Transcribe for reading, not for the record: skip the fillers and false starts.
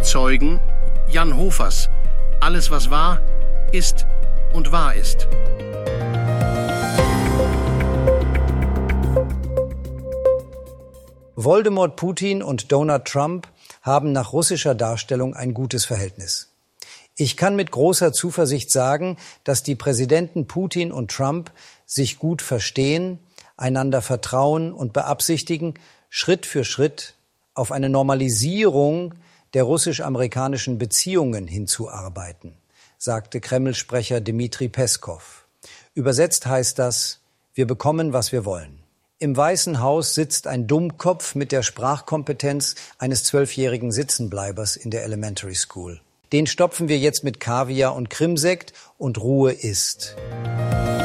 Zeugen Jan Hofers. Alles, was war, ist und wahr ist. Voldemort Putin und Donald Trump haben nach russischer Darstellung ein gutes Verhältnis. Ich kann mit großer Zuversicht sagen, dass die Präsidenten Putin und Trump sich gut verstehen, einander vertrauen und beabsichtigen, Schritt für Schritt auf eine Normalisierung der russisch-amerikanischen Beziehungen hinzuarbeiten, sagte Kreml-Sprecher Dmitri Peskow. Übersetzt heißt das, wir bekommen, was wir wollen. Im Weißen Haus sitzt ein Dummkopf mit der Sprachkompetenz eines 12-jährigen Sitzenbleibers in der Elementary School. Den stopfen wir jetzt mit Kaviar und Krimsekt und Ruhe ist.